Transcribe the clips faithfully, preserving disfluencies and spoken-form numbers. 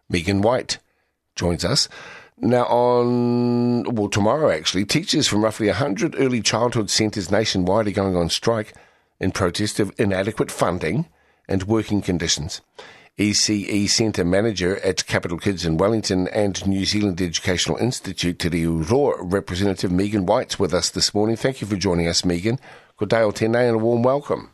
Megan White joins us. Now on, well, tomorrow actually, teachers from roughly one hundred early childhood centres nationwide are going on strike in protest of inadequate funding and working conditions. E C E Centre Manager at Capital Kids in Wellington and New Zealand Educational Institute, Te Reo Roa, Representative Megan White's with us this morning. Thank you for joining us, Megan. Good day o tēnei and a warm welcome.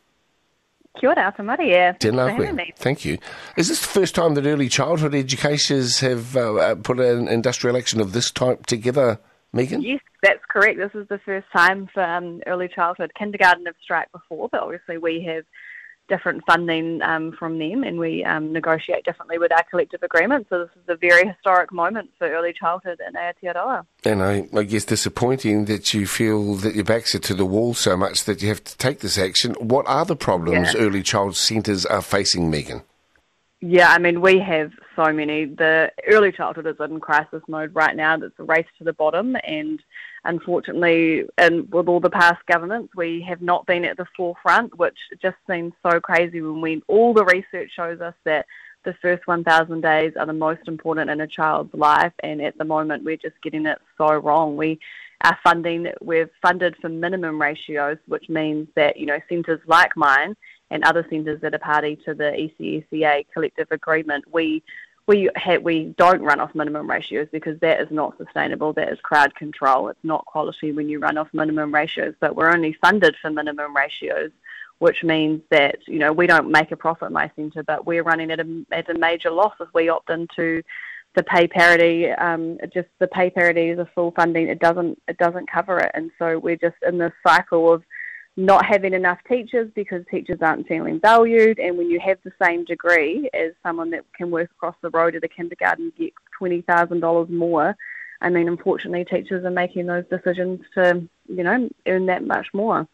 Kia ora, Tamaria. Tēnā koe. Thank you. Is this the first time that early childhood educators have uh, put an industrial action of this type together, Megan? Yes, that's correct. This is the first time for um, early childhood. Kindergarten have striked before, but obviously we have different funding um, from them, and we um, negotiate differently with our collective agreement. So this is a very historic moment for early childhood in Aotearoa. And I, I guess disappointing that you feel that your backs are to the wall so much that you have to take this action. What are the problems yeah. early child centres are facing, Megan? Yeah, I mean, we have so many. The early childhood is in crisis mode right now. It's a race to the bottom, and unfortunately, and with all the past governments, we have not been at the forefront, which just seems so crazy when we, all the research shows us that the first one thousand days are the most important in a child's life, and at the moment we're just getting it so wrong. We are funding, we're funded for minimum ratios, which means that, you know, centres like mine and other centres that are party to the E C E C A collective agreement, we we ha- we don't run off minimum ratios because that is not sustainable. That is crowd control. It's not quality when you run off minimum ratios. But we're only funded for minimum ratios, which means that, you know, we don't make a profit, my centre, but we're running at a at a major loss if we opt into the pay parity. Um, just the pay parity is a full funding. It doesn't it doesn't cover it, and so we're just in this cycle of not having enough teachers because teachers aren't feeling valued. And when you have the same degree as someone that can work across the road at a kindergarten, get twenty thousand dollars more, I mean, unfortunately, teachers are making those decisions to, you know, earn that much more.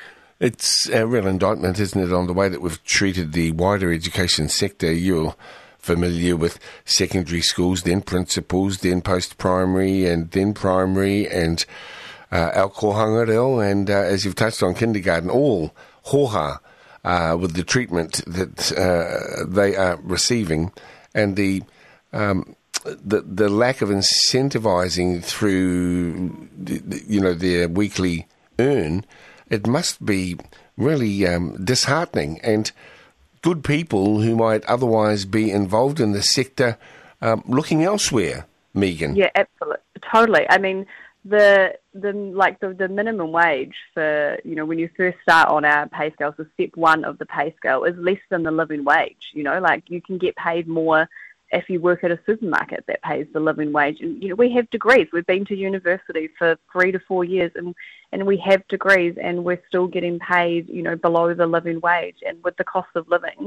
It's a real indictment, isn't it, on the way that we've treated the wider education sector. You're familiar with secondary schools, then principals, then post-primary, and then primary, and Uh, our kohanga reo, and uh, as you've touched on, kindergarten, all hoha uh, with the treatment that uh, they are receiving, and the um, the, the lack of incentivising through, the, the, you know, their weekly earn. It must be really um, disheartening, and good people who might otherwise be involved in the sector um, looking elsewhere, Megan. Yeah, absolutely, totally. I mean, The the like the, the minimum wage for, you know, when you first start on our pay scale, so step one of the pay scale is less than the living wage. You know, like you can get paid more if you work at a supermarket that pays the living wage. And, you know, we have degrees. We've been to university for three to four years and, and we have degrees and we're still getting paid, you know, below the living wage. And with the cost of living,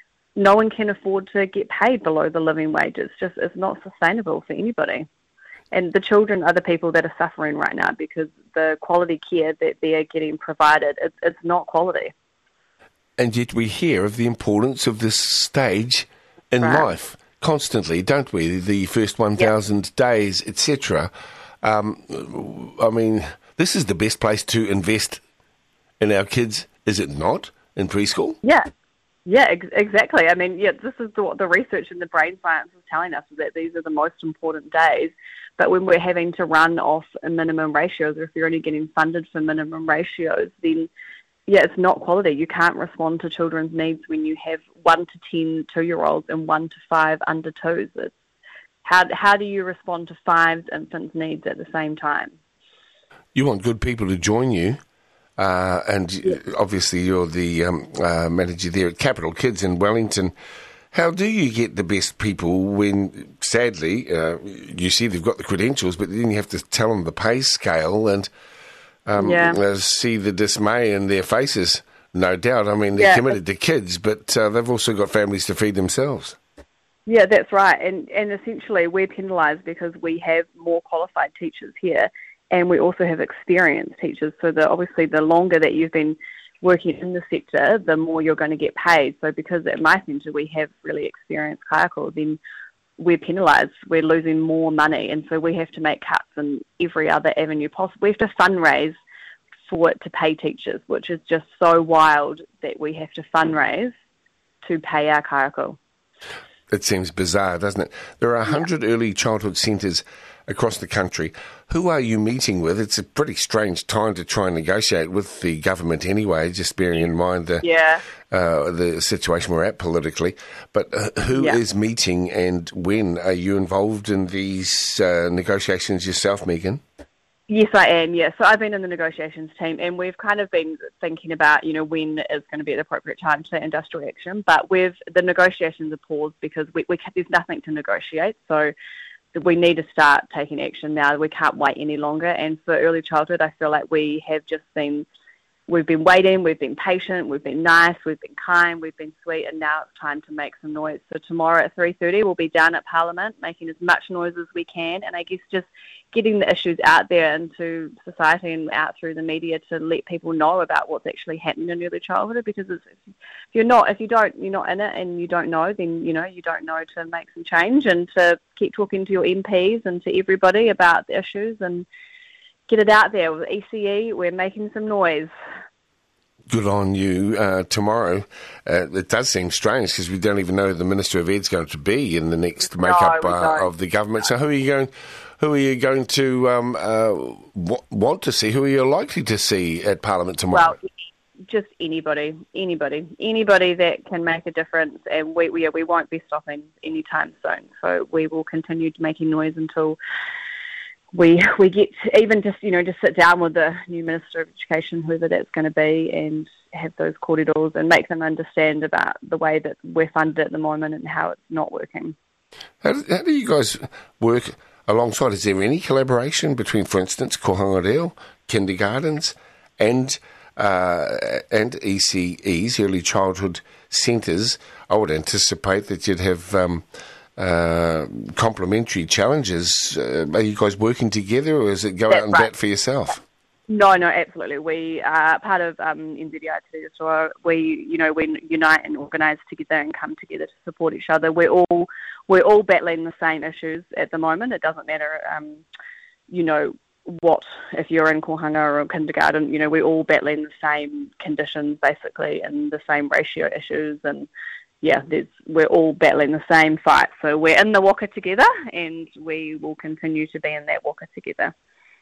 no one can afford to get paid below the living wage. It's just, it's not sustainable for anybody. And the children are the people that are suffering right now because the quality care that they are getting provided, it's, it's not quality. And yet we hear of the importance of this stage in right. life constantly, don't we? The first one thousand yep. days, et cetera. Um, I mean, this is the best place to invest in our kids, is it not, in preschool? Yeah. Yeah, ex- exactly. I mean, yeah, this is the, what the research in the brain science is telling us, is that these are the most important days. But when we're having to run off minimum ratios, or if you're only getting funded for minimum ratios, then, yeah, it's not quality. You can't respond to children's needs when you have one to ten two-year-olds and one to five under twos. It's, how, how do you respond to five infants' needs at the same time? You want good people to join you. Uh, and yeah. obviously you're the um, uh, manager there at Capital Kids in Wellington. How do you get the best people when, sadly, uh, you see they've got the credentials, but then you have to tell them the pay scale and um, yeah. uh, see the dismay in their faces, no doubt. I mean, they're yeah. committed to kids, but uh, they've also got families to feed themselves. Yeah, that's right. And, and essentially we're penalised because we have more qualified teachers here. And we also have experienced teachers. So the, obviously the longer that you've been working in the sector, the more you're going to get paid. So because at my centre we have really experienced kaiako, then we're penalised. We're losing more money. And so we have to make cuts in every other avenue possible. We have to fundraise for it to pay teachers, which is just so wild that we have to fundraise to pay our kaiako. It seems bizarre, doesn't it? There are one hundred yeah. early childhood centres across the country. Who are you meeting with? It's a pretty strange time to try and negotiate with the government anyway, just bearing in mind the yeah. uh, the situation we're at politically. But uh, who yeah. is meeting and when? Are you involved in these uh, negotiations yourself, Megan? Yes, I am, yeah. So I've been in the negotiations team, and we've kind of been thinking about, you know, when is going to be the appropriate time to industrial action. But we've, the negotiations are paused because we, we there's nothing to negotiate. So we need to start taking action now. We can't wait any longer. And for early childhood, I feel like we have just been, we've been waiting, we've been patient, we've been nice, we've been kind, we've been sweet, and now it's time to make some noise. So tomorrow at three thirty, we'll be down at Parliament making as much noise as we can, and I guess just getting the issues out there into society and out through the media to let people know about what's actually happening in early childhood. Because it's, if you're not, if you don't, you're not in it and you don't know, then you know you don't know to make some change and to keep talking to your M Ps and to everybody about the issues and get it out there. With E C E, we're making some noise. Good on you. Uh, tomorrow, uh, it does seem strange because we don't even know who the Minister of Ed's going to be in the next makeup no, uh, of the government. So who are you going? Who are you going to um, uh, w- want to see? Who are you likely to see at Parliament tomorrow? Well, just anybody, anybody, anybody that can make a difference, and we we, we won't be stopping anytime soon. So we will continue making noise until we we get even just you know just sit down with the new Minister of Education, whoever that's going to be, and have those corridors and make them understand about the way that we're funded at the moment and how it's not working. How, how do you guys work alongside? Is there any collaboration between, for instance, Kohanga Reo, kindergartens, and uh, and E C Es, early childhood centres? I would anticipate that you'd have um, uh, complementary challenges. Uh, are you guys working together, or is it go That's out and right. bat for yourself? No, no, absolutely. We are part of um, N Z I T, so we, you know, we unite and organise together and come together to support each other. We're all we're all battling the same issues at the moment. It doesn't matter, um, you know, what if you're in Kohanga or kindergarten. You know, we're all battling the same conditions basically, and the same ratio issues, and yeah, there's, we're all battling the same fight. So we're in the waka together, and we will continue to be in that waka together.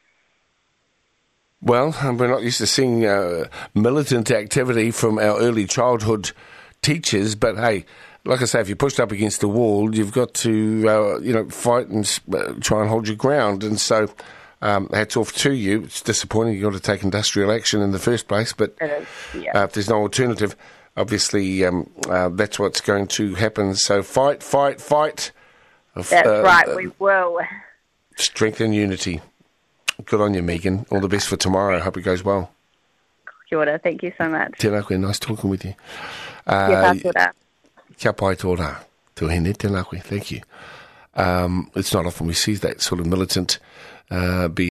Well, we're not used to seeing uh, militant activity from our early childhood teachers, but hey, like I say, if you're pushed up against the wall, you've got to, uh, you know, fight and uh, try and hold your ground. And so, um, hats off to you. It's disappointing you've got to take industrial action in the first place, but It is, yeah. uh, if there's no alternative, obviously um, uh, that's what's going to happen. So fight, fight, fight. That's uh, right, uh, we will. Strength and unity. Good on you, Megan. All the best for tomorrow. Hope it goes well. Kia ora. Thank you so much. Tēnā koe, nice talking with you. Uh, kia ora. Kia pai tō rā. Tō hene, tēnā koe. Thank you. Um, it's not often we see that sort of militant uh, be